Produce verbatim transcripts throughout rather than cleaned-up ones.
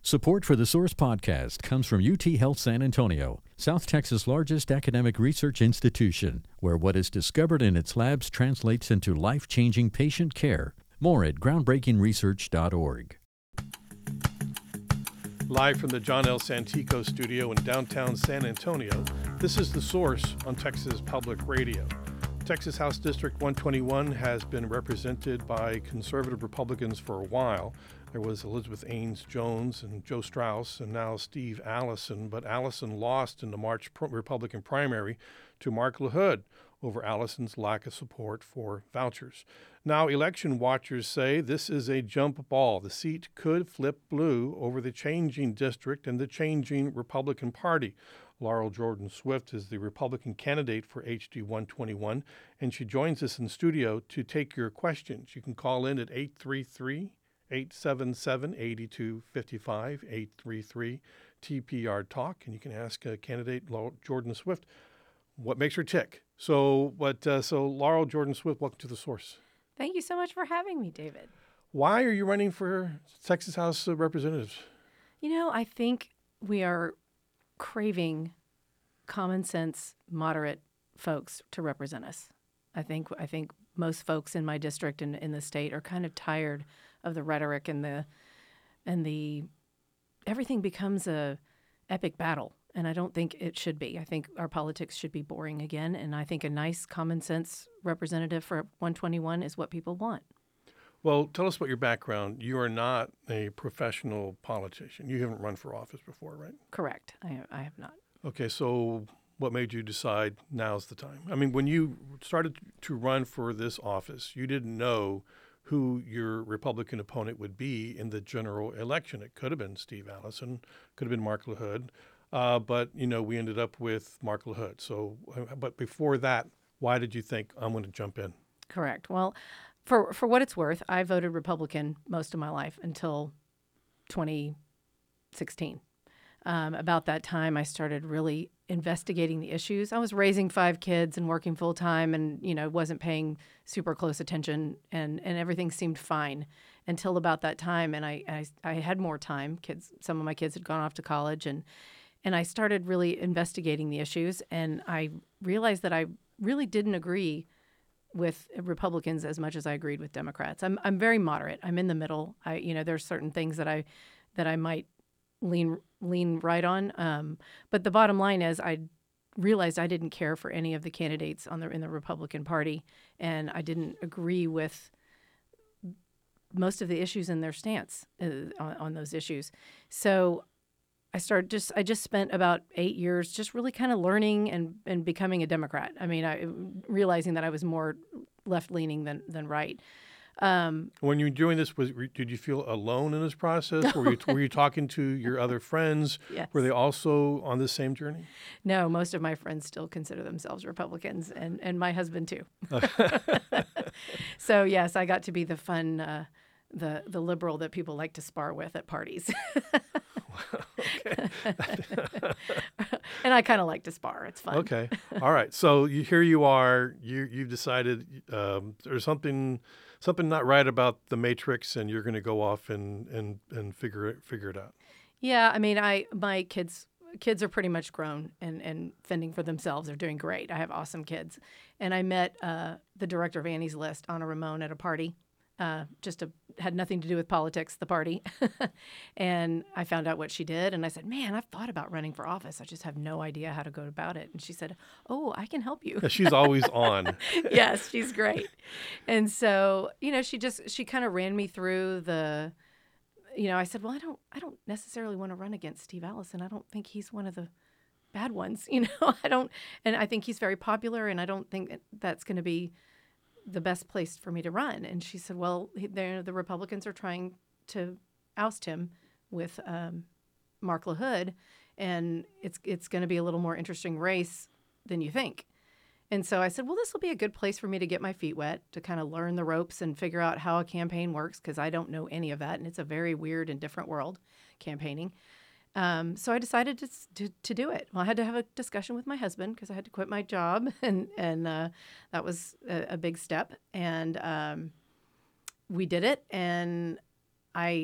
Support for the Source podcast comes from U T Health San Antonio, South Texas' largest academic research institution, where what is discovered in its labs translates into life-changing patient care. More at groundbreaking research dot org. Live from the John L. Santico studio in downtown San Antonio, this is The Source on Texas Public Radio. Texas House District one twenty-one has been represented by conservative Republicans for a while. There was Elizabeth Ains Jones and Joe Strauss and now Steve Allison, but Allison lost in the March Republican primary to Mark LaHood over Allison's lack of support for vouchers. Now, election watchers say this is a jump ball. The seat could flip blue over the changing district and the changing Republican Party. Laurel Jordan Swift is the Republican candidate for H D one twenty-one, and she joins us in studio to take your questions. You can call in at eight three three, eight seven seven, eight two five five, eight three three T P R Talk, and you can ask uh, candidate Laurel Jordan Swift what makes her tick. So, what? Uh, so, Laurel Jordan Swift, welcome to The Source. Thank you so much for having me, David. Why are you running for Texas House of Representatives? You know, I think we are craving common sense, moderate folks to represent us. I think I think most folks in my district and in the state are kind of tired of the rhetoric and the and the everything becomes a epic battle. And I don't think it should be. I think our politics should be boring again. And I think a nice common sense representative for one twenty-one is what people want. Well, tell us about your background. You are not a professional politician. You haven't run for office before, right? Correct. I, I have not. Okay, so what made you decide now's the time? I mean, when you started to run for this office, you didn't know who your Republican opponent would be in the general election. It could have been Steve Allison, could have been Mark LaHood. Uh, but, you know, we ended up with Mark LaHood. So, uh, but before that, why did you think I'm going to jump in? Correct. Well, for for what it's worth, I voted Republican most of my life until twenty sixteen. Um, about that time, I started really investigating the issues. I was raising five kids and working full time and, you know, wasn't paying super close attention and, and everything seemed fine until about that time. And I, I, I had more time. Kids, some of my kids had gone off to college and And I started really investigating the issues, and I realized that I really didn't agree with Republicans as much as I agreed with Democrats. I'm I'm very moderate. I'm in the middle. I you know there's certain things that I that I might lean lean right on. Um, but the bottom line is I realized I didn't care for any of the candidates on the in the Republican Party, and I didn't agree with most of the issues in their stance uh, on, on those issues. So I started just, I just spent about eight years just really kind of learning and, and becoming a Democrat. I mean, I realizing that I was more left leaning than, than right. Um, when you were doing this, was did you feel alone in this process? Were you, were you talking to your other friends? Yes. Were they also on the same journey? No, most of my friends still consider themselves Republicans, and, and my husband too. So yes, I got to be the fun, uh, the the liberal that people like to spar with at parties. And I kind of like to spar. It's fun. Okay. All right. So you, here you are. You you've decided um, there's something something not right about the matrix, and you're going to go off and and and figure it figure it out. Yeah. I mean, I my kids kids are pretty much grown and and fending for themselves. They're doing great. I have awesome kids, and I met uh, the director of Annie's List, Anna Ramon, at a party. Uh, just a, had nothing to do with politics, the party. And I found out what she did. And I said, man, I've thought about running for office. I just have no idea how to go about it. And she said, oh, I can help you. Yeah, she's always on. Yes, she's great. And so, you know, she just, she kind of ran me through the, you know, I said, well, I don't, I don't necessarily want to run against Steve Allison. I don't think he's one of the bad ones, you know, I don't, and I think he's very popular. And I don't think that that's going to be the best place for me to run. And she said, well, the Republicans are trying to oust him with um, Mark LaHood, and it's it's going to be a little more interesting race than you think. And so I said, well, this will be a good place for me to get my feet wet, to kind of learn the ropes and figure out how a campaign works, because I don't know any of that, and it's a very weird and different world, campaigning. Um, so I decided to, to to do it. Well, I had to have a discussion with my husband because I had to quit my job, and and uh, that was a, a big step. And um, we did it, and I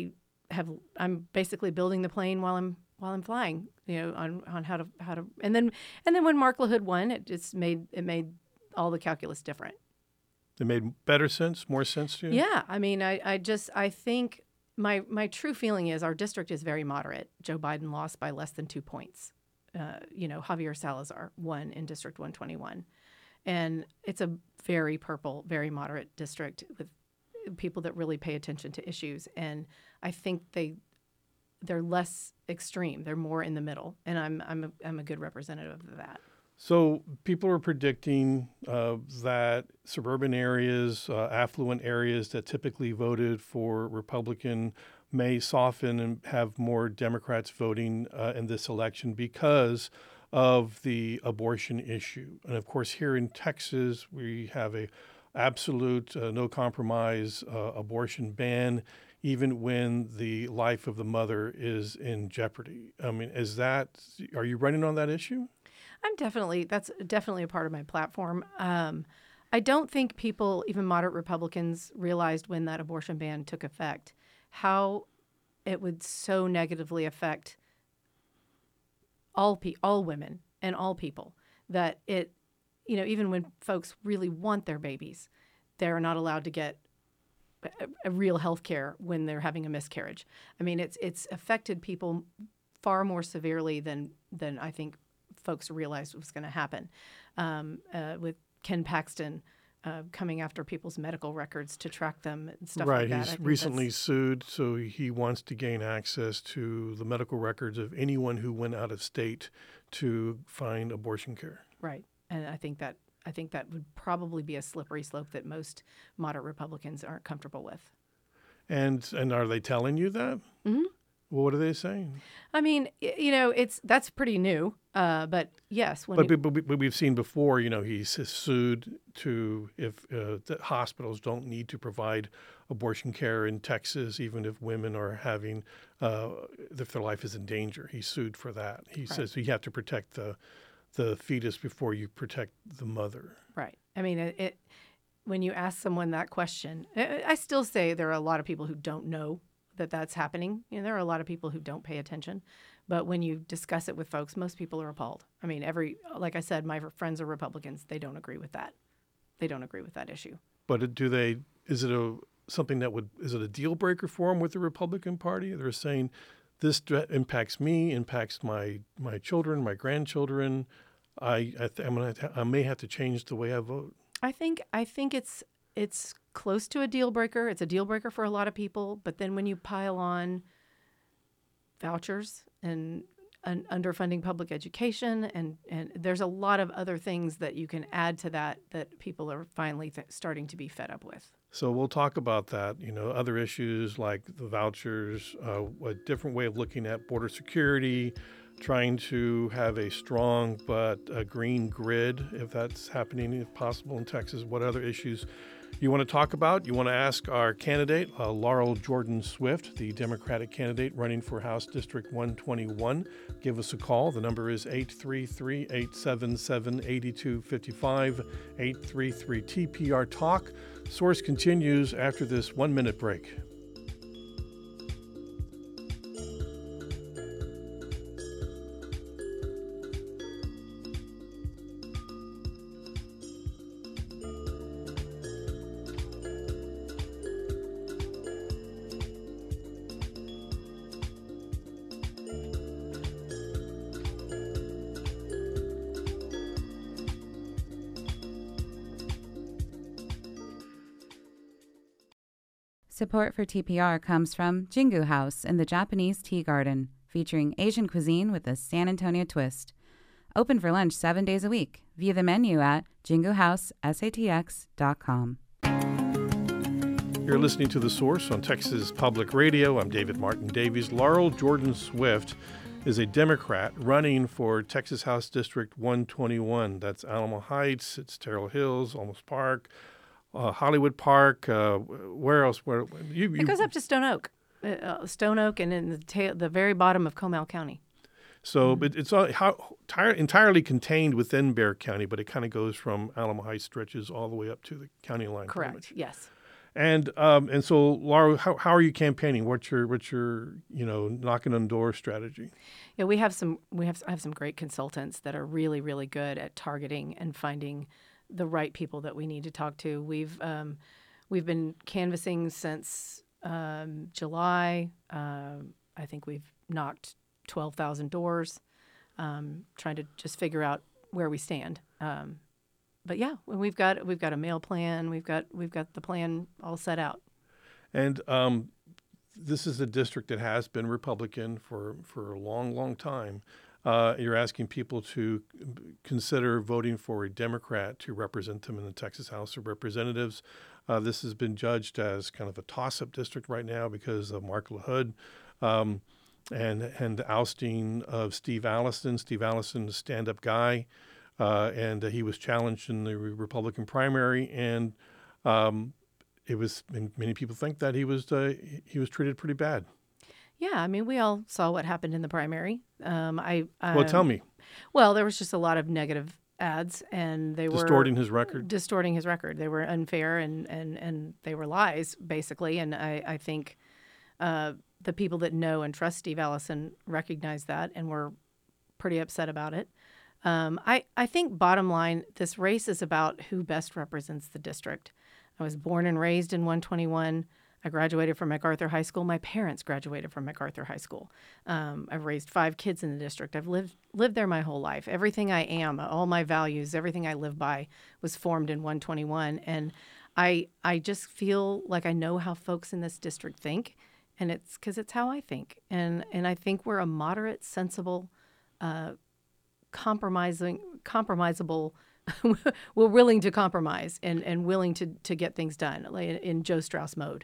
have I'm basically building the plane while I'm while I'm flying, you know, on, on how to how to and then and then when Mark LaHood won, it just made it made all the calculus different. It made better sense, more sense to you? Yeah, I mean, I, I just I think my my true feeling is our district is very moderate. Joe Biden lost by less than two points. Uh, you know, Javier Salazar won in District one twenty-one, and it's a very purple, very moderate district with people that really pay attention to issues, and I think they they're less extreme. They're more in the middle, and I'm I'm a, I'm a good representative of that. So people are predicting uh, that suburban areas, uh, affluent areas that typically voted for Republican may soften and have more Democrats voting uh, in this election because of the abortion issue. And of course, here in Texas, we have a absolute uh, no compromise uh, abortion ban, even when the life of the mother is in jeopardy. I mean, is that, are you running on that issue? I'm definitely, that's definitely a part of my platform. Um, I don't think people, even moderate Republicans, realized when that abortion ban took effect how it would so negatively affect all pe- all women and all people that it, you know, even when folks really want their babies, they're not allowed to get a, a real health care when they're having a miscarriage. I mean, it's it's affected people far more severely than than I think folks realized was going to happen. Um, uh, with Ken Paxton uh, coming after people's medical records to track them and stuff right. like that. He's I think recently that's- sued, so he wants to gain access to the medical records of anyone who went out of state to find abortion care. Right, and I think that I think that would probably be a slippery slope that most moderate Republicans aren't comfortable with. And and are they telling you that? Mm-hmm. Well, what are they saying? I mean, y- you know, it's that's pretty new. Uh, but yes, when But, you, but, but but we've seen before, you know, he's sued to if uh, the hospitals don't need to provide abortion care in Texas, even if women are having, uh, if their life is in danger. He sued for that. He Right. says you have to protect the the fetus before you protect the mother. right. I mean, it, it when you ask someone that question, I, I still say there are a lot of people who don't know that that's happening. You know, there are a lot of people who don't pay attention. But when you discuss it with folks, most people are appalled. I mean, every like I said, my friends are Republicans. They don't agree with that. They don't agree with that issue. But do they? Is it a something that would? Is it a deal breaker for them with the Republican Party? They're saying this d- impacts me, impacts my my children, my grandchildren. I I, th- I'm gonna ha- I may have to change the way I vote. I think I think it's it's close to a deal breaker. It's a deal breaker for a lot of people. But then when you pile on vouchers and un- underfunding public education, and, and there's a lot of other things that you can add to that that people are finally th- starting to be fed up with. So we'll talk about that. You know, other issues like the vouchers, uh, a different way of looking at border security, trying to have a strong but a green grid, if that's happening, if possible, in Texas. What other issues you want to talk about? You want to ask our candidate, uh, Laurel Jordan Swift, the Democratic candidate running for House District one twenty-one. Give us a call. The number is eight three three, eight seven seven, eight two five five, eight three three T P R Talk. Source continues after this one-minute break. Support for T P R comes from Jingu House in the Japanese Tea Garden, featuring Asian cuisine with a San Antonio twist. Open for lunch seven days a week. View the menu at jingu house s a t x dot com. You're listening to The Source on Texas Public Radio. I'm David Martin Davies. Laurel Jordan Swift is a Democrat running for Texas House District one twenty-one. That's Alamo Heights, it's Terrell Hills, Olmos Park, uh, Hollywood Park. Uh, where else? Where you, you, It goes up to Stone Oak, uh, Stone Oak, and in the ta- the very bottom of Comal County. So it, it's all, how, tire, entirely contained within Bexar County, but it kind of goes from Alamo Heights, stretches all the way up to the county line. pretty Correct. much. Yes. And um, and so, Laura, how, how are you campaigning? What's your what's your you know knocking on door strategy? Yeah, we have some we have I have some great consultants that are really really good at targeting and finding the right people that we need to talk to. We've um, we've been canvassing since um, July. Uh, I think we've knocked twelve thousand doors, um, trying to just figure out where we stand. Um, But yeah, we've got we've got a mail plan. We've got we've got the plan all set out. And um, this is a district that has been Republican for, for a long, long time. Uh, you're asking people to consider voting for a Democrat to represent them in the Texas House of Representatives. Uh, this has been judged as kind of a toss-up district right now because of Mark LaHood um, and and the ousting of Steve Allison. Steve Allison, a stand-up guy. Uh, and uh, he was challenged in the Republican primary, and um, it was. And many people think that he was uh, he was treated pretty bad. Yeah, I mean, we all saw what happened in the primary. Um, I um, Well, tell me, Well, there was just a lot of negative ads, and they were distorting his record. distorting his record. They were unfair, and and and they were lies basically. And I I think uh, the people that know and trust Steve Allison recognize that, and were pretty upset about it. Um, I, I think bottom line, this race is about who best represents the district. I was born and raised in one twenty-one. I graduated from MacArthur High School. My parents graduated from MacArthur High School. Um, I've raised five kids in the district. I've lived lived there my whole life. Everything I am, all my values, everything I live by was formed in one twenty-one. And I I just feel like I know how folks in this district think, and it's because it's how I think. And and I think we're a moderate, sensible, uh, compromising, compromisable. We're willing to compromise and, and willing to, to get things done, like in, in Joe Strauss mode.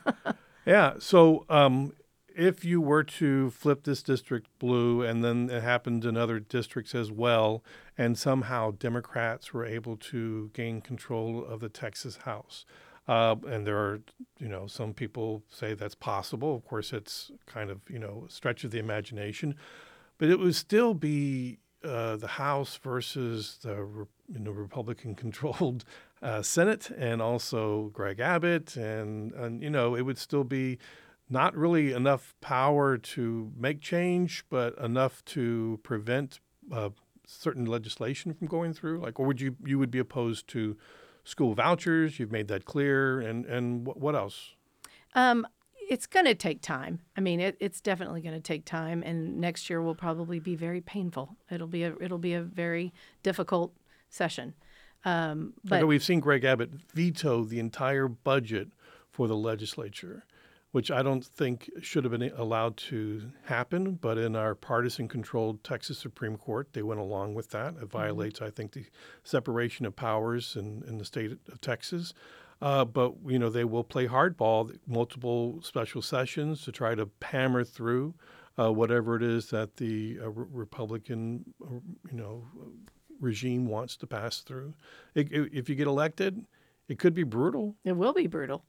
Yeah. So um, if you were to flip this district blue, and then it happened in other districts as well, and somehow Democrats were able to gain control of the Texas House, uh, and there are, you know, some people say that's possible. Of course, it's kind of, you know, a stretch of the imagination, but it would still be uh, the House versus the you know, Republican-controlled uh, Senate, and also Greg Abbott, and, and you know, it would still be not really enough power to make change, but enough to prevent uh, certain legislation from going through. Like, or would you you would be opposed to school vouchers? You've made that clear, and and what, what else? Um, it's going to take time. I mean, it, it's definitely going to take time, and next year will probably be very painful. It'll be a it'll be a very difficult session. Um, but Like we've seen Greg Abbott veto the entire budget for the legislature, which I don't think should have been allowed to happen. But in our partisan-controlled Texas Supreme Court, they went along with that. It violates, mm-hmm. I think, the separation of powers in, in the state of Texas. Uh, but, you know, they will play hardball, multiple special sessions to try to hammer through uh, whatever it is that the uh, re- Republican, uh, you know, regime wants to pass through. It, it, if you get elected, it could be brutal. It will be brutal.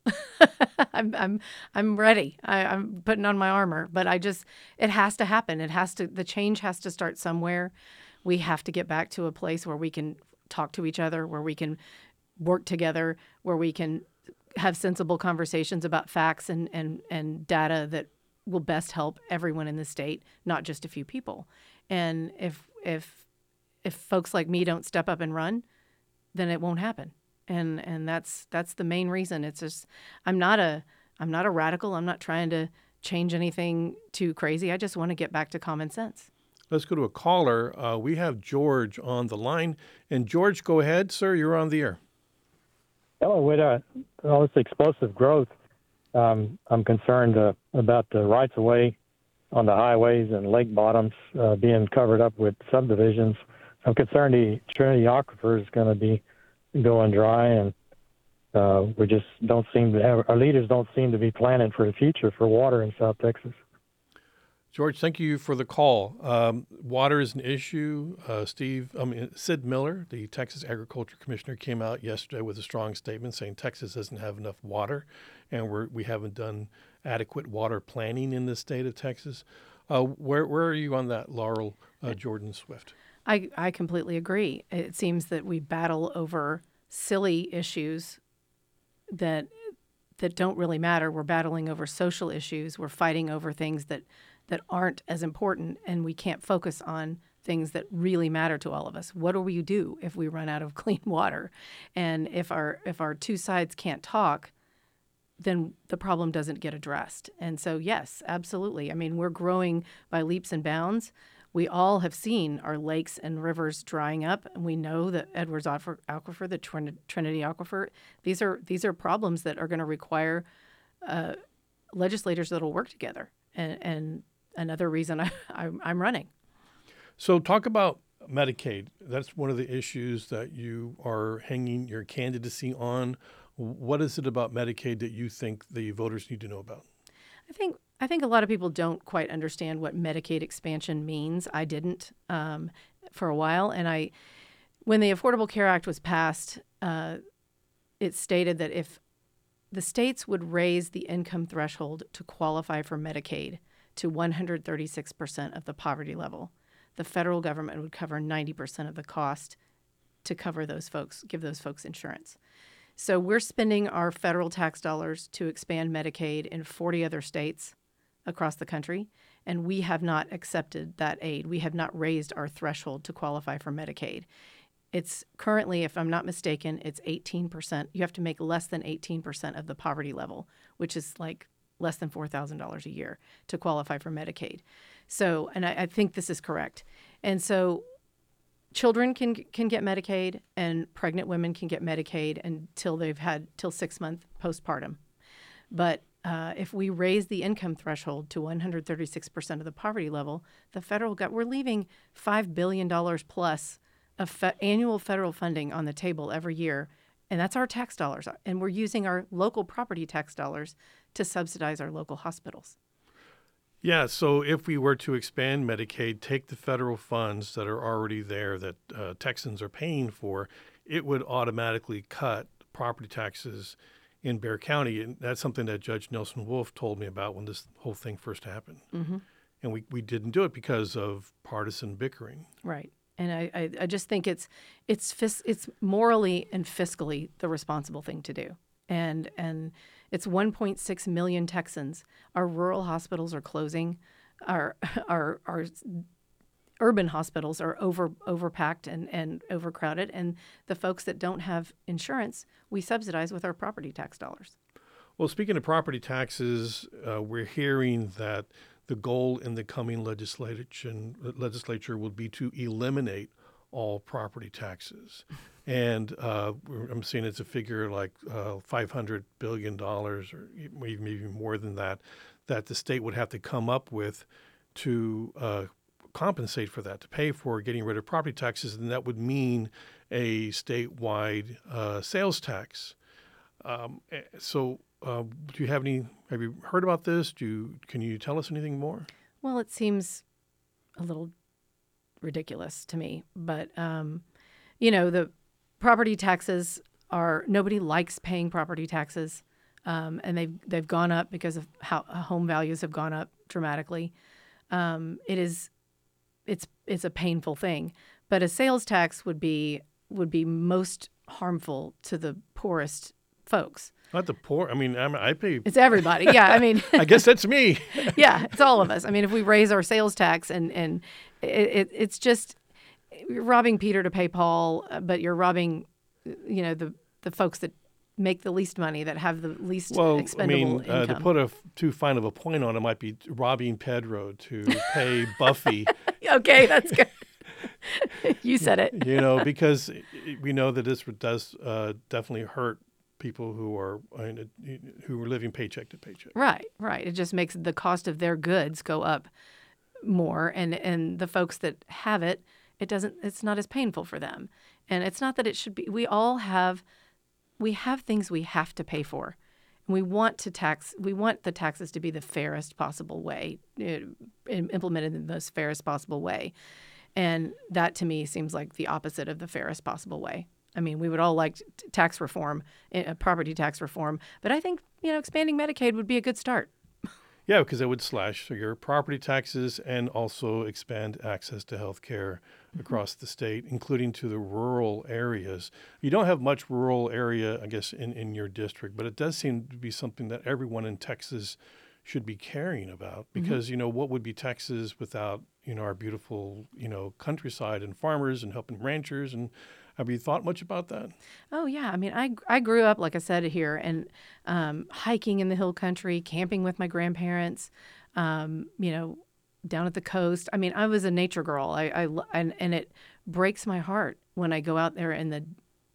I'm I'm I'm ready. I, I'm putting on my armor, but I just it has to happen. It has to. The change has to start somewhere. We have to get back to a place where we can talk to each other, where we can work together, where we can have sensible conversations about facts and and and data that will best help everyone in the state, not just a few people. And if if if folks like me don't step up and run, then it won't happen. And and that's that's the main reason. It's just I'm not a I'm not a radical. I'm not trying to change anything too crazy. I just want to get back to common sense. Let's go to a caller. Uh, we have George on the line. And George, go ahead, sir. You're on the air. Hello. With uh, all this explosive growth, um, I'm concerned uh, about the rights of way on the highways and lake bottoms uh, being covered up with subdivisions. I'm concerned the Trinity Aquifer is going to be going dry, and uh, we just don't seem to have, our leaders don't seem to be planning for the future for water in South Texas. George, thank you for the call. Um, water is an issue. Uh, Steve, I mean, Sid Miller, the Texas Agriculture Commissioner, came out yesterday with a strong statement saying Texas doesn't have enough water, and we're, we haven't done adequate water planning in the state of Texas. Uh, where, where are you on that, Laurel uh, Jordan Swift? I, I completely agree. It seems that we battle over silly issues that that don't really matter. We're battling over social issues. We're fighting over things that, that aren't as important, and we can't focus on things that really matter to all of us. What do we do if we run out of clean water? And if our if our two sides can't talk, then the problem doesn't get addressed. And so, yes, absolutely. I mean, we're growing by leaps and bounds. We all have seen our lakes and rivers drying up, and we know that Edwards Aquifer, the Trin- Trinity Aquifer, these are these are problems that are going to require uh, legislators that will work together. And, and another reason I, I, I'm running. So talk about Medicaid. That's one of the issues that you are hanging your candidacy on. What is it about Medicaid that you think the voters need to know about? I think I think a lot of people don't quite understand what Medicaid expansion means. I didn't um, for a while, and I, when the Affordable Care Act was passed, uh, it stated that if the states would raise the income threshold to qualify for Medicaid to one hundred thirty-six percent of the poverty level, the federal government would cover ninety percent of the cost to cover those folks, give those folks insurance. So we're spending our federal tax dollars to expand Medicaid in forty other states across the country, and we have not accepted that aid. We have not raised our threshold to qualify for Medicaid. It's currently, if I'm not mistaken, it's eighteen percent. You have to make less than eighteen percent of the poverty level, which is like less than four thousand dollars a year to qualify for Medicaid. So, and I, I think this is correct. And so children can can get Medicaid, and pregnant women can get Medicaid until they've had till six months postpartum. But uh, if we raise the income threshold to one hundred thirty-six percent of the poverty level, the federal government, we're leaving five billion dollars plus of fe- annual federal funding on the table every year, and that's our tax dollars. And we're using our local property tax dollars to subsidize our local hospitals. Yeah, so if we were to expand Medicaid, take the federal funds that are already there that uh, Texans are paying for, it would automatically cut property taxes in Bexar County. And that's something that Judge Nelson Wolff told me about when this whole thing first happened. Mm-hmm. And we, we didn't do it because of partisan bickering. Right. And I, I, I just think it's it's fis- it's morally and fiscally the responsible thing to do. And and it's one point six million Texans. Our rural hospitals are closing. Our our our urban hospitals are over overpacked and, and overcrowded. And the folks that don't have insurance, we subsidize with our property tax dollars. Well, speaking of property taxes, uh, we're hearing that the goal in the coming legislation legislature will be to eliminate all property taxes. And uh, I'm seeing it's a figure like uh, five hundred billion dollars or even maybe more than that, that the state would have to come up with to uh, compensate for that, to pay for getting rid of property taxes. And that would mean a statewide uh, sales tax. Um, so uh, do you have any, have you heard about this? Do you, can you tell us anything more? Well, it seems a little ridiculous to me, but, um, you know, the property taxes are, nobody likes paying property taxes, um, and they've, they've gone up because of how home values have gone up dramatically. Um, it is, it's, it's a painful thing, but a sales tax would be, would be most harmful to the poorest folks. Not the poor. I mean, I'm, I pay. It's everybody. Yeah. I mean, I guess that's me. Yeah. It's all of us. I mean, if we raise our sales tax and, and it, it, it's just, you're robbing Peter to pay Paul, but you're robbing, you know, the, the folks that make the least money, that have the least well, expendable I mean, uh, income. to put a too fine of a point on it might be robbing Pedro to pay Buffy. Okay. That's good. You said it. You know, because we know that this does uh, definitely hurt people who are who are living paycheck to paycheck. Right, right. It just makes the cost of their goods go up more, and and the folks that have it, it doesn't. It's not as painful for them, and it's not that it should be. We all have, we have things we have to pay for, and we want to tax. We want the taxes to be the fairest possible way, you know, implemented in the most fairest possible way, and that to me seems like the opposite of the fairest possible way. I mean, we would all like t- tax reform, uh, property tax reform, but I think, you know, expanding Medicaid would be a good start. Yeah, because it would slash your property taxes and also expand access to health care Mm-hmm. across the state, including to the rural areas. You don't have much rural area, I guess, in, in your district, but it does seem to be something that everyone in Texas should be caring about because, mm-hmm. you know, what would be Texas without, you know, our beautiful, you know, countryside and farmers and helping ranchers? And have you thought much about that? Oh, yeah. I mean, I, I grew up, like I said, here and um, hiking in the hill country, camping with my grandparents, um, you know, down at the coast. I mean, I was a nature girl. I, I and, and it breaks my heart when I go out there in the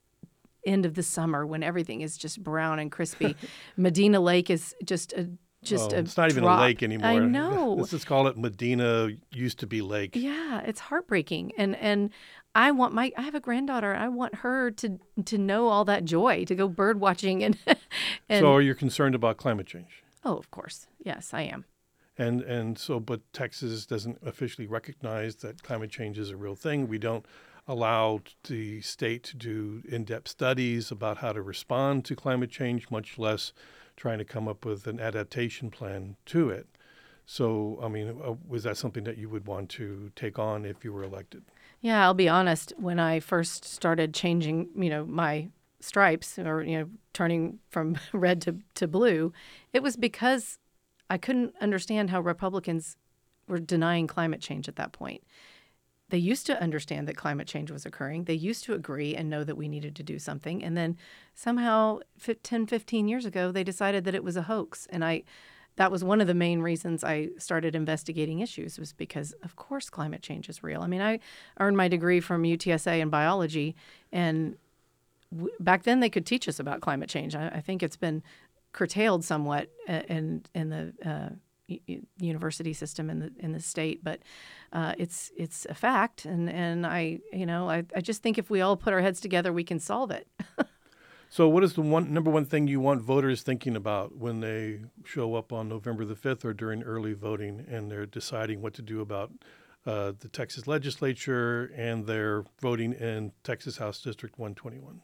end of the summer when everything is just brown and crispy. Medina Lake is just a Just oh, a it's not even drop. a lake anymore. I know. Let's just call it Medina used to be lake. Yeah, it's heartbreaking. And and I want my I have a granddaughter. I want her to to know all that joy, to go bird watching and, and So are you concerned about climate change? Oh, of course. Yes, I am. And and so but Texas doesn't officially recognize that climate change is a real thing. We don't allow the state to do in-depth studies about how to respond to climate change, much less trying to come up with an adaptation plan to it. So, I mean, uh, was that something that you would want to take on if you were elected? Yeah, I'll be honest. When I first started changing, you know, my stripes or, you know, turning from red to, to blue, it was because I couldn't understand how Republicans were denying climate change at that point. They used to understand that climate change was occurring. They used to agree and know that we needed to do something. And then somehow ten, fifteen years ago, they decided that it was a hoax. And I, that was one of the main reasons I started investigating issues was because, of course, climate change is real. I mean, I earned my degree from U T S A in biology. And w- back then they could teach us about climate change. I, I think it's been curtailed somewhat in, in the uh, university system in the in the state, but uh, it's it's a fact, and and I you know I, I just think if we all put our heads together, we can solve it. So, what is the one number one thing you want voters thinking about when they show up on November the fifth or during early voting, and they're deciding what to do about uh, the Texas legislature and they're voting in Texas House District one twenty-one?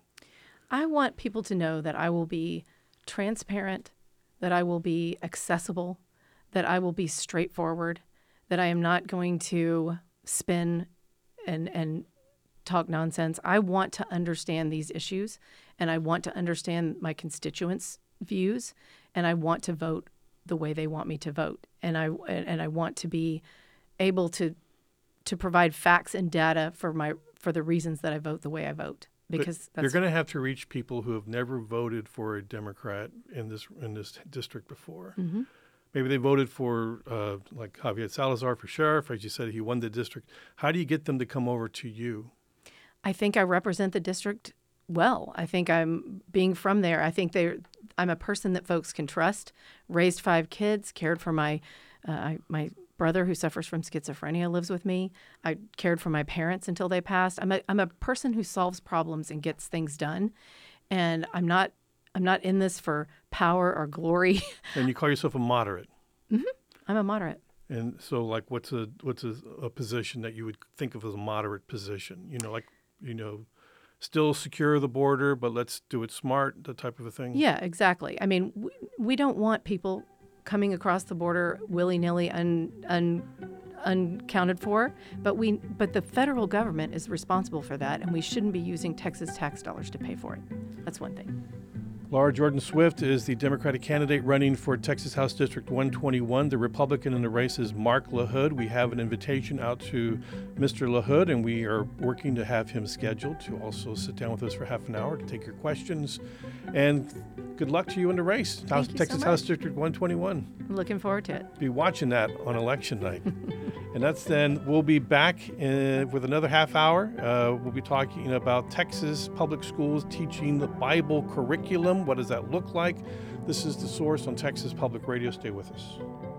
I want people to know that I will be transparent, that I will be accessible, that I will be straightforward, that I am not going to spin and and talk nonsense. I want to understand these issues, and I want to understand my constituents' views, and I want to vote the way they want me to vote. And I and I want to be able to to provide facts and data for my for the reasons that I vote the way I vote. Because but that's, you're going to have to reach people who have never voted for a Democrat in this in this district before. Mm-hmm. Maybe they voted for, uh, like Javier Salazar for sheriff. As you said, he won the district. How do you get them to come over to you? I think I represent the district well. I think I'm being from there. I think they I'm a person that folks can trust. Raised five kids, cared for my uh, I, my brother who suffers from schizophrenia lives with me. I cared for my parents until they passed. I'm a I'm a person who solves problems and gets things done, and I'm not I'm not in this for power or glory. And you call yourself a moderate. Mm-hmm. I'm a moderate. And so, like, what's a what's a, a position that you would think of as a moderate position? You know, like, you know, still secure the border, but let's do it smart, that type of a thing? Yeah, exactly. I mean, we, we don't want people coming across the border willy-nilly, un, un, uncounted for, but we but the federal government is responsible for that, and we shouldn't be using Texas tax dollars to pay for it. That's one thing. Laura Jordan Swift is the Democratic candidate running for Texas House District one twenty-one. The Republican in the race is Mark LaHood. We have an invitation out to Mister LaHood, and we are working to have him scheduled to also sit down with us for half an hour to take your questions. And good luck to you in the race, House, you Texas so House much. District one twenty-one. I'm looking forward to it. Be watching that on election night. And that's then, we'll be back in, with another half hour. Uh, we'll be talking about Texas public schools teaching the Bible curriculum. What does that look like? This is The Source on Texas Public Radio. Stay with us.